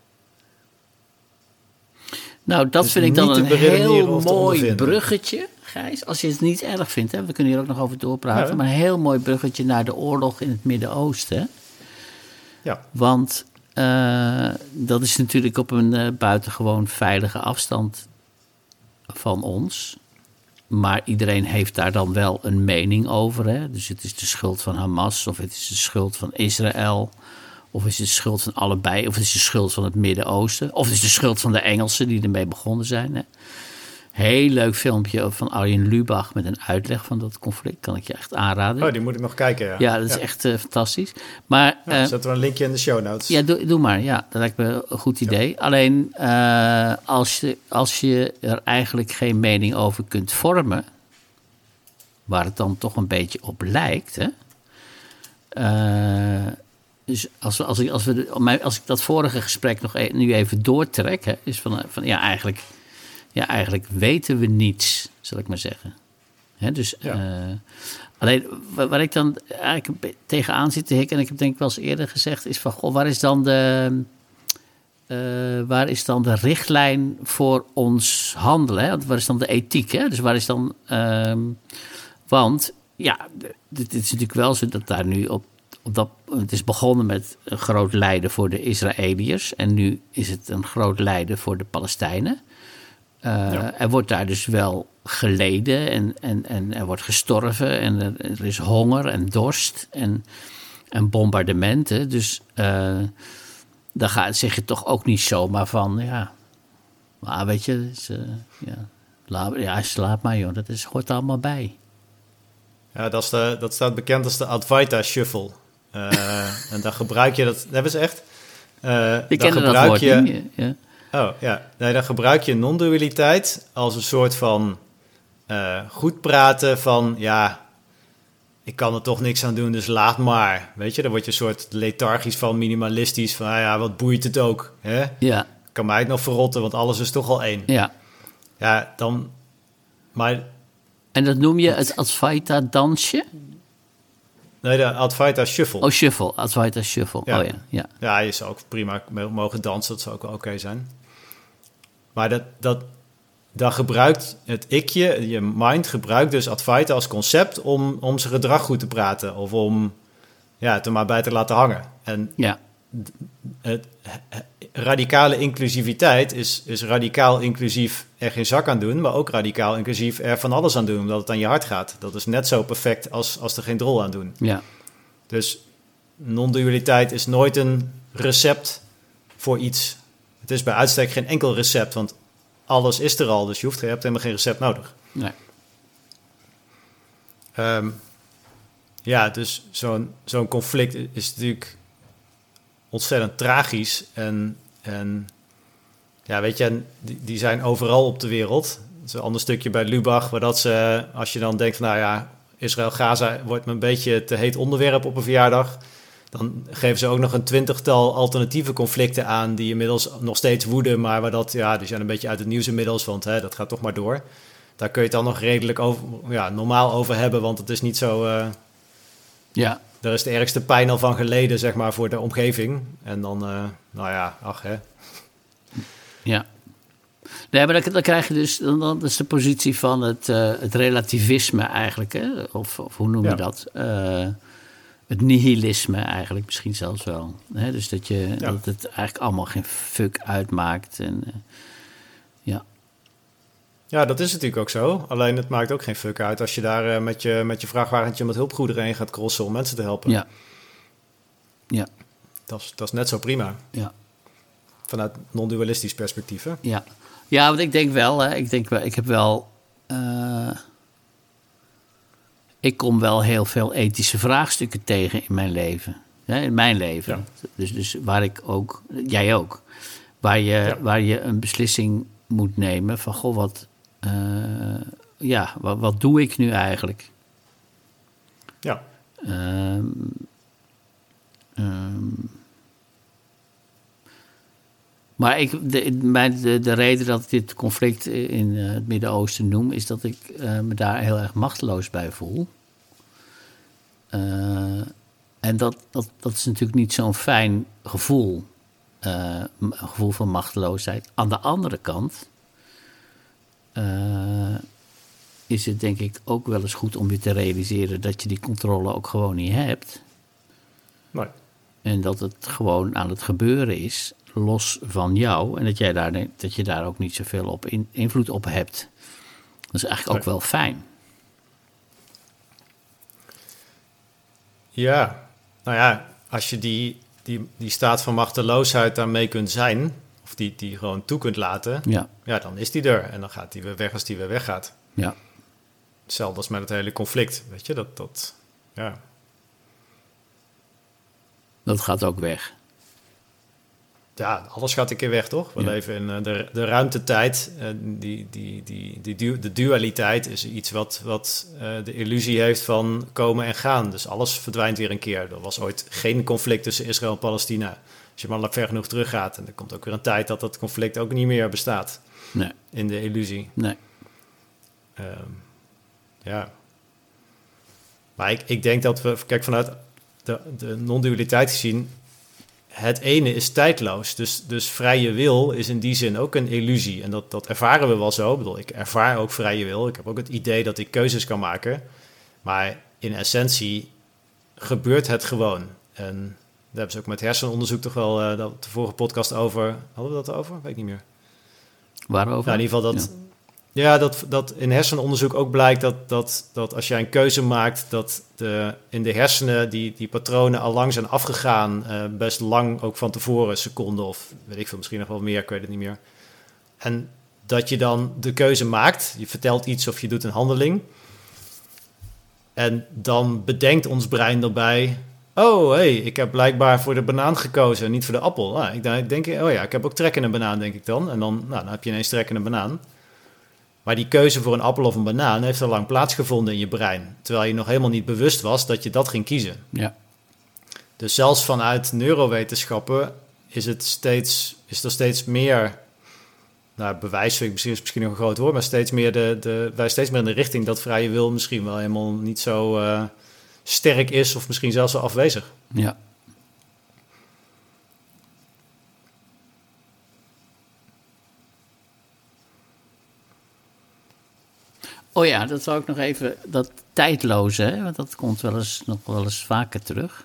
nou dat Dus vind ik dan niet te een beredeneren heel of te mooi ondervinden. bruggetje, Gijs. Als je het niet erg vindt, hè, we kunnen hier ook nog over doorpraten. Ja. Maar een heel mooi bruggetje naar de oorlog in het Midden-Oosten. Ja, Want uh, dat is natuurlijk op een uh, buitengewoon veilige afstand van ons. Maar iedereen heeft daar dan wel een mening over. Hè? Dus het is de schuld van Hamas, of het is de schuld van Israël, of het is de schuld van allebei, of het is de schuld van het Midden-Oosten, of het is de schuld van de Engelsen die ermee begonnen zijn. Hè? Heel leuk filmpje van Arjen Lubach met een uitleg van dat conflict. Kan ik je echt aanraden. oh, die moet ik nog kijken. Ja, Ja, dat is echt uh, fantastisch. Maar Ja, uh, zetten we een linkje in de show notes. ja, doe, doe maar. Ja, dat lijkt me een goed idee. Alleen uh, als, je, als je er eigenlijk geen mening over kunt vormen, waar het dan toch een beetje op lijkt. Hè? Uh, dus als, we, als, ik, als, we de, als ik dat vorige gesprek nog e- nu even doortrek, hè, is van, van ja, eigenlijk, ja, eigenlijk weten we niets, zal ik maar zeggen. Hè, dus Ja. uh, alleen waar, waar ik dan eigenlijk tegenaan zit te hikken, en ik heb denk ik wel eens eerder gezegd, is van goh, waar is dan de, uh, waar is dan de richtlijn voor ons handelen? Hè? Waar is dan de ethiek? Hè? Dus waar is dan, uh, want ja, het is natuurlijk wel zo dat daar nu op, op dat, het is begonnen met een groot lijden voor de Israëliërs en nu is het een groot lijden voor de Palestijnen. Uh, ja. Er wordt daar dus wel geleden en, en, en er wordt gestorven en er, er is honger en dorst en, en bombardementen. Dus uh, dan ga, zeg je toch ook niet zomaar van, ja, maar weet je, is, uh, ja, la, ja, slaap maar joh, dat is, hoort er allemaal bij. Ja, dat, is de, dat staat bekend als de Advaita Shuffle. Uh, en dan gebruik je dat, dat is echt. Uh, Ik dan ken gebruik dat je, woord niet. Ja. Oh ja, nee, dan gebruik je non-dualiteit als een soort van uh, goed praten van ja, ik kan er toch niks aan doen, dus laat maar. Weet je, dan word je een soort lethargisch van, minimalistisch van, ah ja, wat boeit het ook, hè? Ja. Kan mij het nog verrotten, want alles is toch al één. Ja. Ja, dan, maar... En dat noem je het Advaita-dansje? Nee, de Advaita Shuffle. Oh, shuffle. Advaita Shuffle. Ja. Oh ja, ja. Ja, je zou ook prima mogen dansen, dat zou ook wel oké okay zijn. Maar dat, dat, dan gebruikt het ikje, je mind gebruikt dus Advaita als concept om, om zijn gedrag goed te praten. Of om ja, het er maar bij te laten hangen. En Ja. het, het, radicale inclusiviteit is, is radicaal inclusief er geen zak aan doen, maar ook radicaal inclusief er van alles aan doen, omdat het aan je hart gaat. Dat is net zo perfect als, als er geen drol aan doen. Ja. Dus non-dualiteit is nooit een recept voor iets. Het is bij uitstek geen enkel recept, want alles is er al, dus je, hoeft, je hebt helemaal geen recept nodig. Nee. Um, ja, dus zo'n, zo'n conflict is natuurlijk ontzettend tragisch. En, en ja, weet je, die, die zijn overal op de wereld. Het is een ander stukje bij Lubach, waar dat ze, als je dan denkt van, nou ja, Israël-Gaza wordt me een beetje te heet onderwerp op een verjaardag. Dan geven ze ook nog een twintigtal alternatieve conflicten aan die inmiddels nog steeds woeden, maar waar dat, ja, die zijn een beetje uit het nieuws inmiddels, want hè, dat gaat toch maar door. Daar kun je het dan nog redelijk over, ja, normaal over hebben, want het is niet zo... Uh, ja. Daar is de ergste pijn al van geleden, zeg maar, voor de omgeving. En dan, uh, nou ja, ach hè. Ja. Nee, maar dan, dan krijg je dus, dan, dan is de positie van het, uh, het relativisme eigenlijk, hè? Of, of hoe noem je ja. dat? Uh, het nihilisme eigenlijk misschien zelfs wel. Hè? Dus dat, je, ja. dat het eigenlijk allemaal geen fuck uitmaakt. En, uh, ja. Ja, dat is natuurlijk ook zo. Alleen het maakt ook geen fuck uit als je daar uh, met, je, met je vrachtwagentje met hulpgoederen heen gaat crossen om mensen te helpen. Ja. Ja. Dat is, dat is net zo prima. Ja. Vanuit non-dualistisch perspectief, hè? Ja. Ja, want ik denk wel, hè, ik denk wel, ik heb wel... Uh, ik kom wel heel veel ethische vraagstukken tegen in mijn leven. Hè, in mijn leven. Ja. Dus, dus waar ik ook, jij ook, waar je, Ja. waar je een beslissing moet nemen van, goh, wat, uh, ja, wat, wat doe ik nu eigenlijk? Ja. Um, um, maar ik, de, mijn, de, de reden dat ik dit conflict in uh, het Midden-Oosten noem, is dat ik uh, me daar heel erg machteloos bij voel. Uh, en dat, dat, dat is natuurlijk niet zo'n fijn gevoel, uh, een gevoel van machteloosheid. Aan de andere kant uh, is het denk ik ook wel eens goed om je te realiseren dat je die controle ook gewoon niet hebt. Nee. En dat het gewoon aan het gebeuren is, los van jou. En dat jij daar, dat je daar ook niet zoveel op in, invloed op hebt. Dat is eigenlijk ook nee. wel fijn. Ja, nou ja, als je die, die, die staat van machteloosheid daarmee kunt zijn, of die, die gewoon toe kunt laten, ja. ja, dan is die er. En dan gaat die weer weg als die weer weggaat. Ja. Hetzelfde als met het hele conflict, weet je, dat, dat, ja. Dat gaat ook weg. Ja, alles gaat een keer weg, toch? We ja. leven in uh, de, de ruimtetijd. Uh, die, die, die, die du- de dualiteit is iets wat, wat uh, de illusie heeft van komen en gaan. Dus alles verdwijnt weer een keer. Er was ooit geen conflict tussen Israël en Palestina. Als je maar ver genoeg teruggaat. En er komt ook weer een tijd dat dat conflict ook niet meer bestaat. Nee. In de illusie. Nee. Um, ja. Maar ik, ik denk dat we, kijk, vanuit de, de non-dualiteit gezien, het ene is tijdloos. Dus, dus vrije wil is in die zin ook een illusie. En dat, dat ervaren we wel zo. Ik bedoel, ik ervaar ook vrije wil. Ik heb ook het idee dat ik keuzes kan maken. Maar in essentie gebeurt het gewoon. En daar hebben ze ook met hersenonderzoek toch wel uh, de vorige podcast over. Hadden we dat over? Weet ik niet meer. Waarover? Nou, in ieder geval dat... Ja. Ja, dat, dat in hersenonderzoek ook blijkt dat, dat, dat als jij een keuze maakt, dat de, in de hersenen die, die patronen al lang zijn afgegaan, uh, best lang ook van tevoren, seconden of weet ik veel, misschien nog wel meer, ik weet het niet meer. En dat je dan de keuze maakt, je vertelt iets of je doet een handeling. En dan bedenkt ons brein erbij, oh hé, hey, ik heb blijkbaar voor de banaan gekozen en niet voor de appel. Nou, ik denk, denk, oh ja, ik heb ook trek in een banaan, denk ik dan. En dan, nou, dan heb je ineens trek in een banaan. Maar die keuze voor een appel of een banaan heeft al lang plaatsgevonden in je brein. Terwijl je nog helemaal niet bewust was dat je dat ging kiezen. Ja. Dus zelfs vanuit neurowetenschappen is, het steeds, is er steeds meer... Nou, bewijs vind ik misschien, is misschien nog een groot woord... maar steeds meer de, de, wij steeds meer in de richting dat vrije wil misschien wel helemaal niet zo uh, sterk is... of misschien zelfs wel afwezig. Ja. Oh ja, dat zou ik nog even, dat tijdloze, hè, want dat komt wel eens, nog wel eens vaker terug.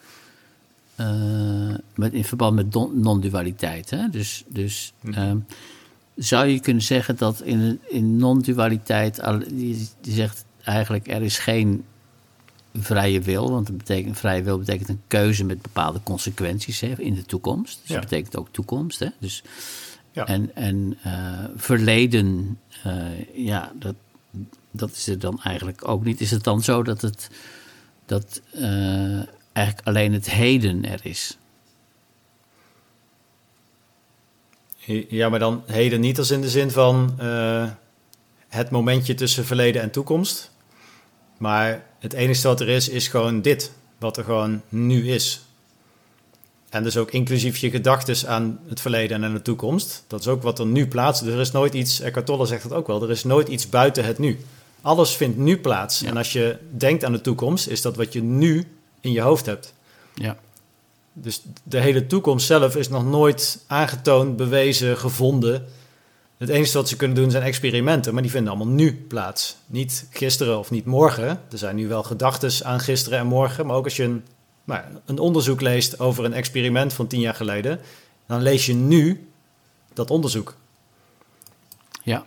Uh, met, in verband met don, non-dualiteit. Hè? Dus, dus uh, zou je kunnen zeggen dat in, in non-dualiteit, je, je zegt eigenlijk er is geen vrije wil, want dat betekent, vrije wil betekent een keuze met bepaalde consequenties, hè, in de toekomst. Dus ja. Dat betekent ook toekomst. Hè? Dus, ja. En, en uh, verleden, uh, ja, dat... Dat is het dan eigenlijk ook niet. Is het dan zo dat het dat uh, eigenlijk alleen het heden er is? Ja, maar dan heden niet als in de zin van uh, het momentje tussen verleden en toekomst. Maar het enige wat er is, is gewoon dit. Wat er gewoon nu is. En dus ook inclusief je gedachtes aan het verleden en aan de toekomst. Dat is ook wat er nu plaats. Dus er is nooit iets, Eckhart Tolle zegt dat ook wel, er is nooit iets buiten het nu. Alles vindt nu plaats. Ja. En als je denkt aan de toekomst, is dat wat je nu in je hoofd hebt. Ja. Dus de hele toekomst zelf is nog nooit aangetoond, bewezen, gevonden. Het enige wat ze kunnen doen zijn experimenten, maar die vinden allemaal nu plaats. Niet gisteren of niet morgen. Er zijn nu wel gedachtes aan gisteren en morgen, maar ook als je een, nou, een onderzoek leest over een experiment van tien jaar geleden, dan lees je nu dat onderzoek. Ja.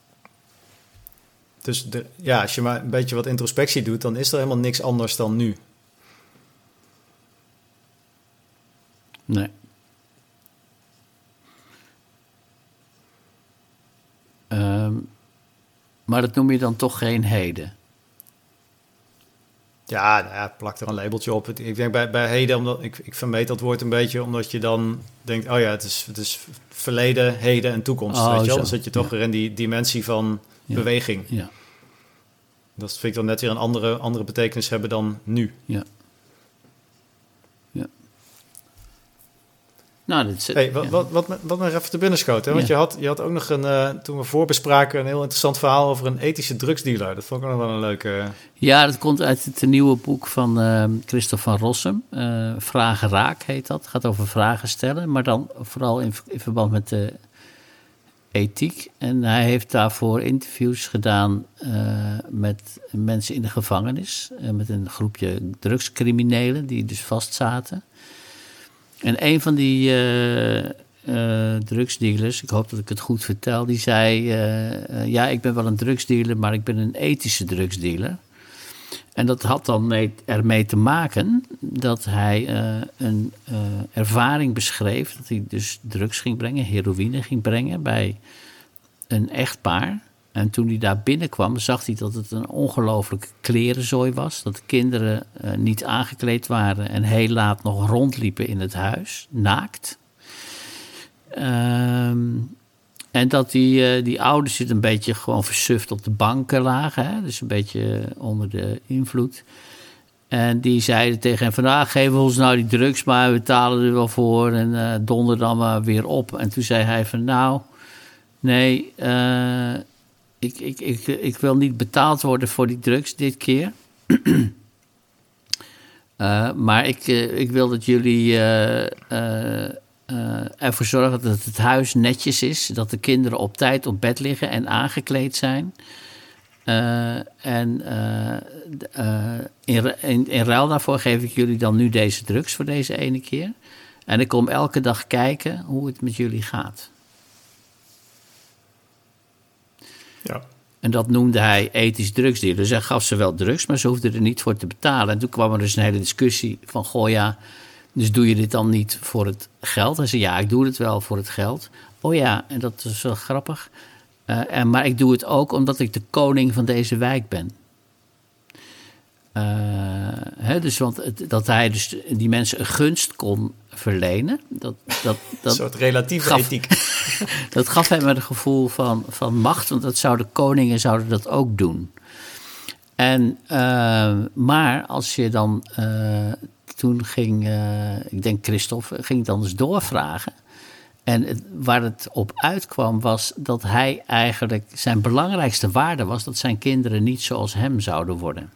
Dus de, ja, als je maar een beetje wat introspectie doet, dan is er helemaal niks anders dan nu. Nee. Um, maar dat noem je dan toch geen heden? Ja, nou ja, plak er een labeltje op. Ik denk bij, bij heden, omdat ik, ik vermeed dat woord een beetje, omdat je dan denkt, oh ja, het is, het is verleden, heden en toekomst. Oh, weet je wel? zo. Dan zit je toch Ja. weer in die dimensie van Ja. beweging. Ja, Dat vind ik dan net weer een andere, andere betekenis hebben dan nu. ja. Ja. Nou, dit is... Hey, wat, ja. wat, wat, me- wat me even te binnen schoot, hè? Want Ja. je, had, je had ook nog een, uh, toen we voorbespraken, een heel interessant verhaal over een ethische drugsdealer. Dat vond ik ook nog wel een leuke... Ja, dat komt uit het nieuwe boek van uh, Christophe van Rossum. Uh, Vragen Raak heet dat. Het gaat over vragen stellen, maar dan vooral in, in verband met de ethiek. En hij heeft daarvoor interviews gedaan uh, met mensen in de gevangenis. Uh, met een groepje drugscriminelen die dus vastzaten. En een van die uh, uh, drugsdealers, ik hoop dat ik het goed vertel, die zei... Uh, uh, ja, ik ben wel een drugsdealer, maar ik ben een ethische drugsdealer. En dat had dan mee, ermee te maken dat hij uh, een uh, ervaring beschreef... dat hij dus drugs ging brengen, heroïne ging brengen bij een echtpaar. En toen hij daar binnenkwam, zag hij dat het een ongelooflijke klerenzooi was. Dat de kinderen uh, niet aangekleed waren en heel laat nog rondliepen in het huis, naakt. Um, en dat die, uh, die ouders zitten een beetje gewoon versuft op de banken lagen. Hè? Dus een beetje onder de invloed. En die zeiden tegen hem van, ah, geef ons nou die drugs, maar we betalen er wel voor. En uh, donder dan maar weer op. En toen zei hij van, nou, nee... Uh, Ik, ik, ik, ik wil niet betaald worden voor die drugs dit keer. uh, maar ik, uh, ik wil dat jullie uh, uh, uh, ervoor zorgen dat het huis netjes is. Dat de kinderen op tijd op bed liggen en aangekleed zijn. Uh, en uh, uh, in, in, in ruil daarvoor geef ik jullie dan nu deze drugs voor deze ene keer. En ik kom elke dag kijken hoe het met jullie gaat. Ja. En dat noemde hij ethisch drugsdealer. Dus hij gaf ze wel drugs, maar ze hoefden er niet voor te betalen. En toen kwam er dus een hele discussie van, goh ja, dus doe je dit dan niet voor het geld? Hij zei, ja, ik doe het wel voor het geld. Oh ja, en dat is wel grappig. Uh, en, maar ik doe het ook omdat ik de koning van deze wijk ben. Uh, hè, dus want het, dat hij dus die mensen een gunst kon verlenen. Dat, dat, dat, een soort relatieve gaf, ethiek. Dat gaf hem een gevoel van, van macht, want dat zouden koningen zouden dat ook doen. En, uh, maar als je dan, uh, toen ging, uh, ik denk Christophe, ging dan eens doorvragen. En het, waar het op uitkwam was dat hij eigenlijk, zijn belangrijkste waarde was dat zijn kinderen niet zoals hem zouden worden.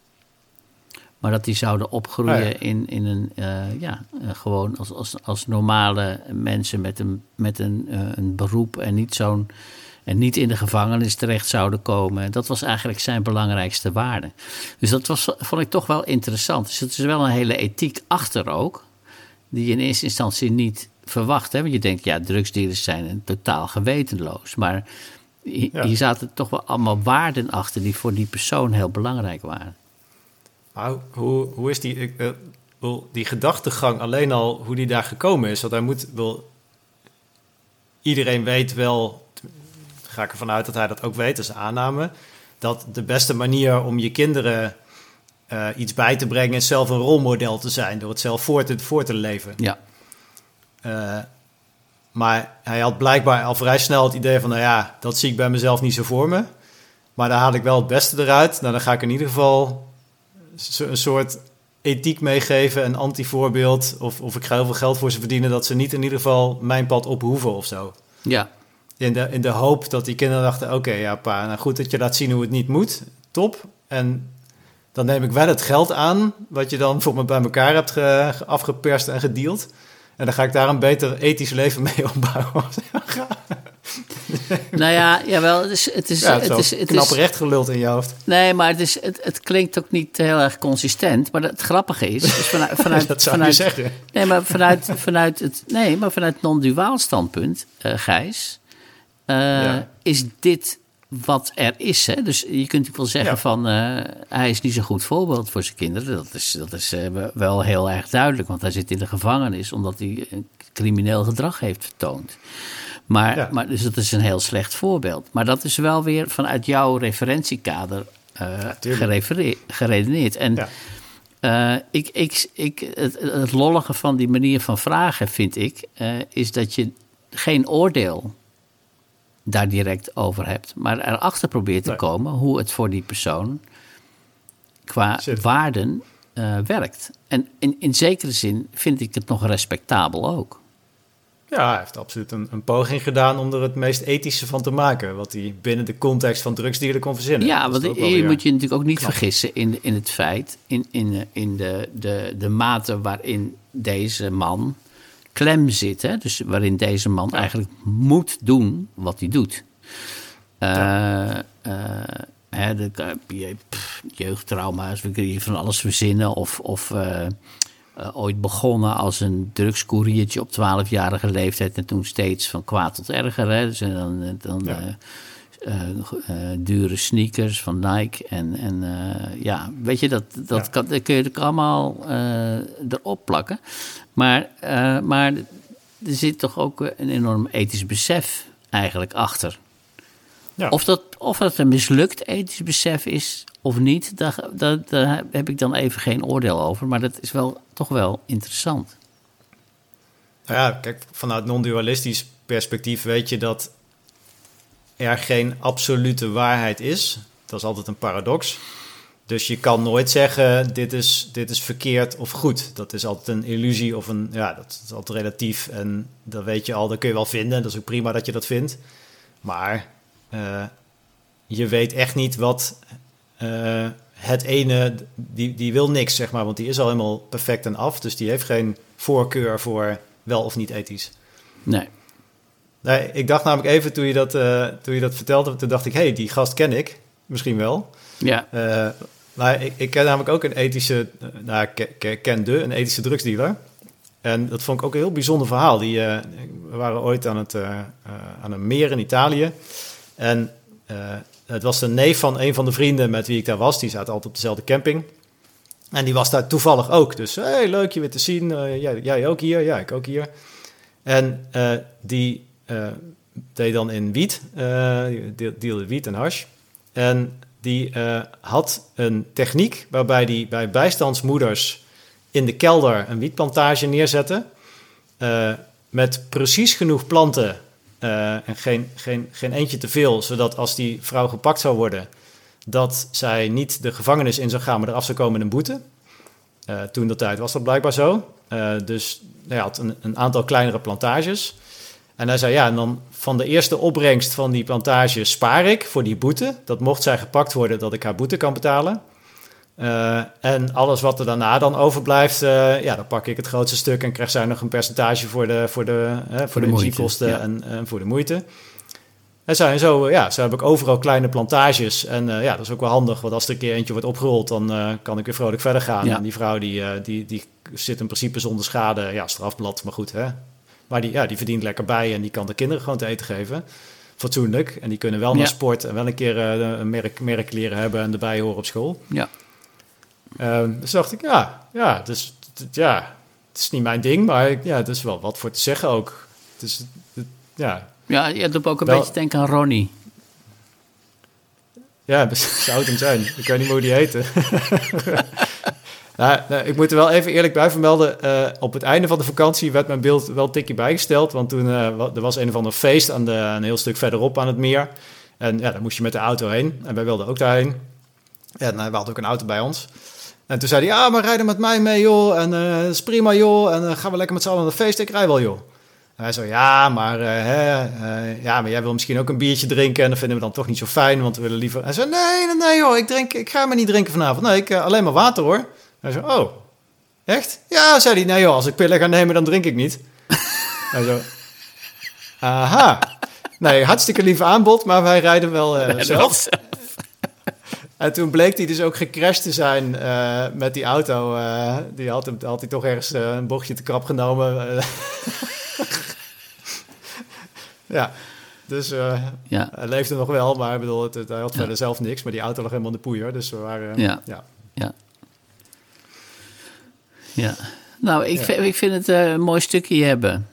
Maar dat die zouden opgroeien oh ja. in, in een, uh, ja, uh, gewoon als, als, als normale mensen met een, met een, uh, een beroep en niet zo'n, en niet in de gevangenis terecht zouden komen. Dat was eigenlijk zijn belangrijkste waarde. Dus dat was, vond ik toch wel interessant. Dus het is wel een hele ethiek achter ook, die je in eerste instantie niet verwacht. Hè? Want je denkt, ja, drugsdealers zijn totaal gewetenloos. Maar hier ja. zaten toch wel allemaal waarden achter die voor die persoon heel belangrijk waren. Maar hoe, hoe is die, uh, die gedachtegang alleen al, hoe die daar gekomen is? Want hij moet wel... Iedereen weet wel, ga ik ervan uit dat hij dat ook weet, dat is aanname, dat de beste manier om je kinderen uh, iets bij te brengen is zelf een rolmodel te zijn, door het zelf voor te, voor te leven. Ja. Uh, maar hij had blijkbaar al vrij snel het idee van, nou ja, dat zie ik bij mezelf niet zo voor me. Maar daar haal ik wel het beste eruit. Nou, dan ga ik in ieder geval een soort ethiek meegeven, een anti-voorbeeld, of, of ik ga heel veel geld voor ze verdienen, dat ze niet in ieder geval mijn pad op hoeven of zo. Ja. In de, in de hoop dat die kinderen dachten, oké, okay, ja pa, nou goed dat je laat zien hoe het niet moet, top. En dan neem ik wel het geld aan, wat je dan voor me bij elkaar hebt ge, afgeperst en gedeeld. En dan ga ik daar een beter ethisch leven mee opbouwen. Nou ja, jawel, het is... Het is, ja, het het is, het knap is, recht geluld in je hoofd. Nee, maar het, is, het, het klinkt ook niet heel erg consistent. Maar het grappige is... is vanuit, vanuit, dat zou vanuit, je zeggen. Nee, maar vanuit, vanuit het nee, maar vanuit non-duaal standpunt, uh, Gijs... Uh, ja. is dit wat er is. Hè? Dus je kunt natuurlijk wel zeggen ja. van... Uh, hij is niet zo'n goed voorbeeld voor zijn kinderen. Dat is, dat is uh, wel heel erg duidelijk. Want hij zit in de gevangenis omdat hij uh, crimineel gedrag heeft vertoond. Maar, ja. maar dus dat is een heel slecht voorbeeld. Maar dat is wel weer vanuit jouw referentiekader uh, gerefereerd, geredeneerd. En Ja. uh, ik, ik, ik, het, het lollige van die manier van vragen, vind ik, uh, is dat je geen oordeel daar direct over hebt, maar erachter probeert te Nee. komen hoe het voor die persoon qua Zit. waarden uh, werkt. En in, in zekere zin vind ik het nog respectabel ook. Ja, hij heeft absoluut een, een poging gedaan om er het meest ethische van te maken. Wat hij binnen de context van drugsdealen kon verzinnen. Ja, Dat is want ook wel je weer moet je natuurlijk ook niet knap. vergissen in, in het feit, in, in, in de, de, de mate waarin deze man klem zit. Hè? Dus waarin deze man Ja. eigenlijk moet doen wat hij doet. Uh, Ja. uh, hè, de, je, pff, jeugdtrauma's, we kunnen hier van alles verzinnen. Of, of uh, uh, ooit begonnen als een drugscouriertje op twaalfjarige leeftijd en toen steeds van kwaad tot erger. Hè? Dus dan, dan Ja. uh, uh, uh, dure sneakers van Nike en, en uh, ja, weet je, dat, dat, Ja. kan, dat kun je er allemaal uh, erop plakken. Maar, uh, maar er zit toch ook een enorm ethisch besef eigenlijk achter. Ja. Of dat, of dat een mislukt ethisch besef is of niet, daar, daar, daar heb ik dan even geen oordeel over. Maar dat is wel, toch wel interessant. Nou ja, kijk, vanuit non-dualistisch perspectief weet je dat er geen absolute waarheid is. Dat is altijd een paradox. Dus je kan nooit zeggen, dit is, dit is verkeerd of goed. Dat is altijd een illusie of een, ja, dat is altijd relatief. En dat weet je al, dat kun je wel vinden. Dat is ook prima dat je dat vindt. Maar uh, je weet echt niet wat uh, het ene, die, die wil niks, zeg maar. Want die is al helemaal perfect en af. Dus die heeft geen voorkeur voor wel of niet ethisch. Nee. Nee, ik dacht namelijk even toen je dat, uh, toen je dat vertelde, toen dacht ik, hé, hey, die gast ken ik. Misschien wel. Ja. Uh, maar ik, ik ken namelijk ook een ethische, uh, nou, ik kende een ethische drugsdealer. En dat vond ik ook een heel bijzonder verhaal. Die, uh, we waren ooit aan, het, uh, uh, aan een meer in Italië. En uh, het was de neef van een van de vrienden met wie ik daar was. Die zaten altijd op dezelfde camping. En die was daar toevallig ook. Dus, hey, leuk je weer te zien. Uh, jij, jij ook hier? Ja, ik ook hier. En uh, die uh, deed dan in wiet. Uh, die dealde wiet en hash. En die uh, had een techniek waarbij die bij bijstandsmoeders in de kelder een wietplantage neerzette. Uh, met precies genoeg planten uh, en geen, geen, geen eentje te veel. Zodat als die vrouw gepakt zou worden, dat zij niet de gevangenis in zou gaan, maar eraf zou komen met een boete. Uh, toen dat tijd was dat blijkbaar zo. Uh, dus hij had een, een aantal kleinere plantages. En hij zei, ja, en dan van de eerste opbrengst van die plantage spaar ik voor die boete. Dat mocht zij gepakt worden, dat ik haar boete kan betalen. Uh, en alles wat er daarna dan overblijft, uh, ja, dan pak ik het grootste stuk en krijgt zij nog een percentage voor de, voor de, uh, voor voor de de energiekosten moeite, en, en voor de moeite. En zo, en zo, ja, zo heb ik overal kleine plantages. En uh, ja, dat is ook wel handig, want als er een keer eentje wordt opgerold, dan uh, kan ik weer vrolijk verder gaan. Ja. En die vrouw, die, uh, die, die zit in principe zonder schade, ja, strafblad, maar goed, hè. Maar die, ja, die verdient lekker bij en die kan de kinderen gewoon te eten geven. Fatsoenlijk. En die kunnen wel Ja. naar sport en wel een keer uh, een merk, merkleren hebben en erbij horen op school. Ja. Uh, dus dacht ik, ja, ja, dus, t- ja, het is niet mijn ding, maar ik, ja, het is wel wat voor te zeggen ook. Het is, het, ja... Ja, je doet ook een Wel- beetje denken aan Ronnie. Ja, zou het hem zijn. Ik weet niet meer hoe die heette. nou, nou, ik moet er wel even eerlijk bij vermelden. Uh, op het einde van de vakantie werd mijn beeld wel een tikje bijgesteld. Want toen uh, wa- er was een of ander feest aan de, een heel stuk verderop aan het meer. En ja, daar moest je met de auto heen. En wij wilden ook daarheen. En uh, we hadden ook een auto bij ons. En toen zei hij, ja, maar rij er met mij mee, joh. En uh, dat is prima, joh. En uh, gaan we lekker met z'n allen naar het feest. Ik rij wel, joh. En hij zei, ja maar, uh, hè, uh, ja, maar jij wil misschien ook een biertje drinken en dat vinden we dan toch niet zo fijn, want we willen liever... Hij zei, nee, nee, nee joh, ik, drink, ik ga maar niet drinken vanavond. Nee, ik, uh, alleen maar water hoor. Hij zei, oh, echt? Ja, zei hij, nee joh, als ik pillen ga nemen, dan drink ik niet. Hij zo, aha. Nee, hartstikke lief aanbod, maar wij rijden wel uh, zelf. En toen bleek hij dus ook gecrashed te zijn uh, met die auto. Uh, die had, hem, had hij toch ergens uh, een bochtje te krap genomen. Uh, ja, dus uh, Ja. hij leefde nog wel, maar ik bedoel, het, het, hij had Ja. verder zelf niks. Maar die auto lag helemaal in de poeier, dus we waren... Uh, Ja. ja. Ja. Ja. Nou, ik, Ja. vind, ik vind het uh, een mooi stukje hebben.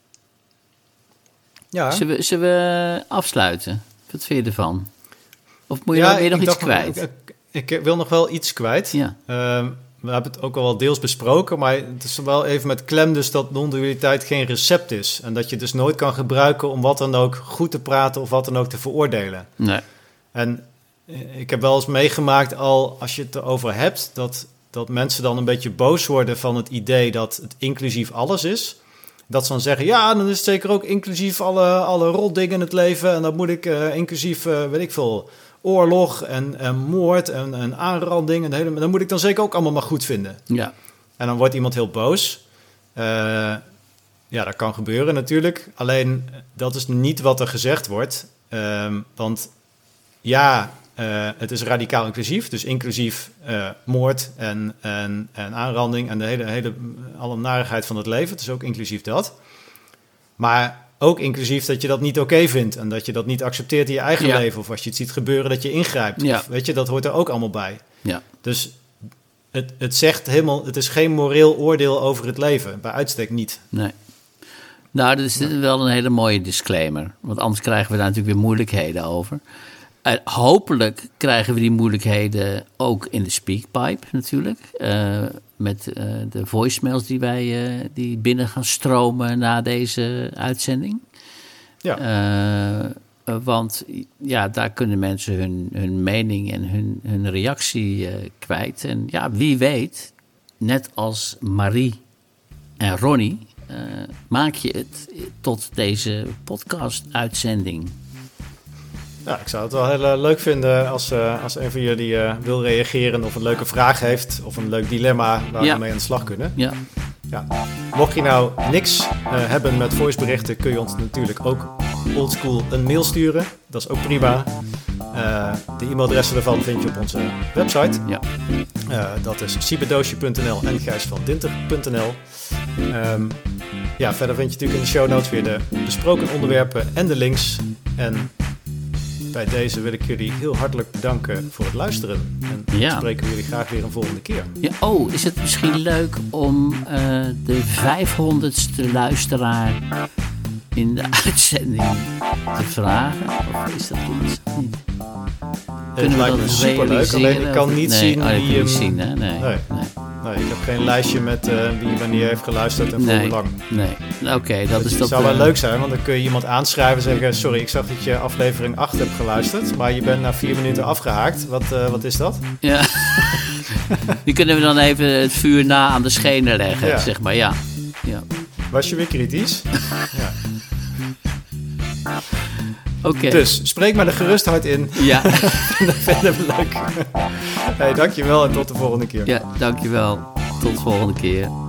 Ja, Zullen we, zullen we afsluiten? Wat vind je ervan? Of Of moet je Ja, nou weer nog ik iets dacht, kwijt? Ik, ik wil nog wel iets kwijt. Ja. Ehm, we hebben het ook al wel deels besproken, maar het is wel even met klem dus dat non-dualiteit geen recept is. En dat je dus nooit kan gebruiken om wat dan ook goed te praten of wat dan ook te veroordelen. Nee. En ik heb wel eens meegemaakt al, als je het erover hebt, dat, dat mensen dan een beetje boos worden van het idee dat het inclusief alles is. Dat ze dan zeggen, ja, dan is het zeker ook inclusief alle, alle rotdingen in het leven. En dat moet ik uh, inclusief, uh, weet ik veel, oorlog en, en moord en, en aanranding. En de hele, dat moet ik dan zeker ook allemaal maar goed vinden. Ja. En dan wordt iemand heel boos. Uh, ja, dat kan gebeuren natuurlijk. Alleen, dat is niet wat er gezegd wordt. Uh, want ja, uh, het is radicaal inclusief. Dus inclusief uh, moord en, en, en aanranding en de hele, hele, alle narigheid van het leven. Het is ook inclusief dat. Maar ook inclusief dat je dat niet oké vindt. En dat je dat niet accepteert in je eigen ja. leven. Of als je het ziet gebeuren, dat je ingrijpt. Ja. Of, weet je, dat hoort er ook allemaal bij. Ja. Dus het, het zegt helemaal, het is geen moreel oordeel over het leven. Bij uitstek niet. Nee. Nou, dat is wel een hele mooie disclaimer. Want anders krijgen we daar natuurlijk weer moeilijkheden over. En hopelijk krijgen we die moeilijkheden ook in de speakpipe natuurlijk. Uh, met uh, de voicemails die wij uh, die binnen gaan stromen na deze uitzending. Ja. Uh, uh, want ja, daar kunnen mensen hun, hun mening en hun, hun reactie uh, kwijt. En ja, wie weet, net als Marie en Ronnie, uh, maak je het tot deze podcast-uitzending. Ja, ik zou het wel heel uh, leuk vinden als, uh, als een van jullie uh, wil reageren of een leuke vraag heeft of een leuk dilemma waar ja. we mee aan de slag kunnen. Ja. Ja. Mocht je nou niks uh, hebben met voiceberichten, kun je ons natuurlijk ook oldschool een mail sturen. Dat is ook prima. Uh, de e-mailadressen daarvan vind je op onze website. Ja. Uh, dat is siebedoosje punt n l en gijsvandinter punt n l. Um, ja, verder vind je natuurlijk in de show notes weer de besproken onderwerpen en de links. En bij deze wil ik jullie heel hartelijk bedanken voor het luisteren. En ja. spreken we jullie graag weer een volgende keer. Ja, oh, is het misschien leuk om uh, de vijfhonderdste luisteraar in de uitzending te vragen? Of is dat iets niet? Het lijkt me superleuk, alleen ik kan niet nee, zien oh, wie hem... zien, hè? Nee, nee. nee. Nee, ik heb geen lijstje met uh, wie wanneer heeft geluisterd en voor nee, hoe lang. Nee, oké. Okay, dat het is dat. zou wel uh, leuk zijn, want dan kun je iemand aanschrijven en zeggen... sorry, ik zag dat je aflevering acht hebt geluisterd... maar je bent na vier minuten afgehaakt. Wat, uh, wat is dat? Ja. Die kunnen we dan even het vuur na aan de schenen leggen, ja. zeg maar. Ja. ja. Was je weer kritisch? Ja. Oké. Okay. Dus, spreek maar de gerustheid in. Ja. Dat vinden we leuk. Hey, dankjewel en tot de volgende keer. Ja, dankjewel. Tot de volgende keer.